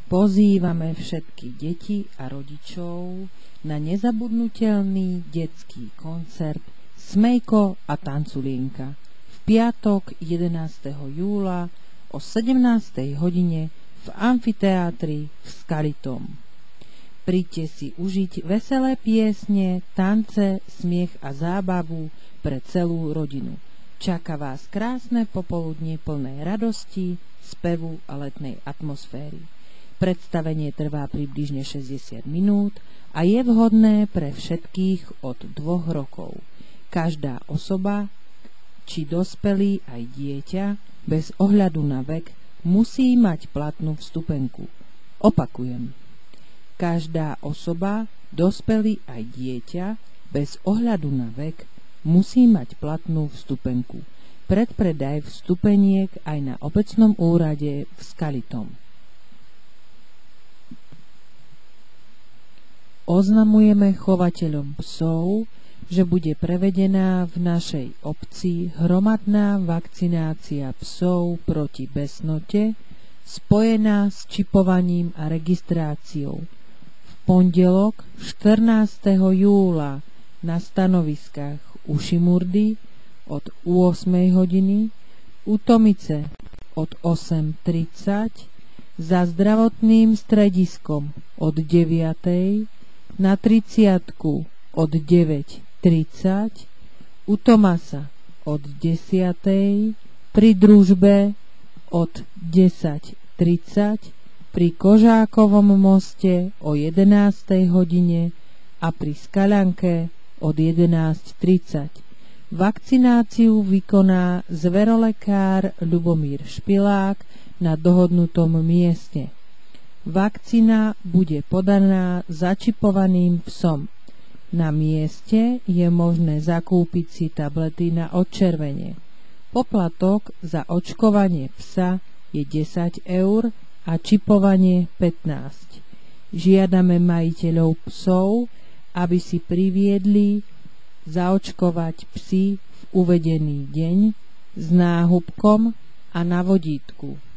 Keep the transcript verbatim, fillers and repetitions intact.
Pozývame všetky deti a rodičov na nezabudnutelný detský koncert Smejko a Tanculienka v piatok jedenásteho júla o sedemnástej hodine v amfiteátri v Skalitom. Príďte si užiť veselé piesne, tance, smiech a zábavu pre celú rodinu. Čaká vás krásne popoludnie plné radosti, spevu a letnej atmosféry. Predstavenie trvá približne šesťdesiat minút a je vhodné pre všetkých od dvoch rokov. Každá osoba, či dospelý aj dieťa, bez ohľadu na vek, musí mať platnú vstupenku. Opakujem. Každá osoba, dospelý aj dieťa, bez ohľadu na vek, musí mať platnú vstupenku. Predpredaj vstupeniek aj na obecnom úrade v Skalitom. Oznamujeme chovateľom psov, že bude prevedená v našej obci hromadná vakcinácia psov proti besnote, spojená s čipovaním a registráciou. V pondelok štrnásteho júla na stanoviskách u Šimurdy od ôsmej hodiny, u Tomice od osem tridsať, za zdravotným strediskom od deviatej, na tridsiatku od deväť tridsať, u Tomasa od desiatej, pri družbe od desať tridsať, pri Kožákovom moste o jedenástej hodine a pri Skaľanke od jedenásť tridsať. Vakcináciu vykoná zverolekár Ľubomír Špilák na dohodnutom mieste. Vakcína bude podaná začipovaným psom. Na mieste je možné zakúpiť si tablety na odčervenie. Poplatok za očkovanie psa je desať eur a čipovanie pätnásť. Žiadame majiteľov psov, aby si priviedli zaočkovať psy v uvedený deň s náhubkom a na vodítku.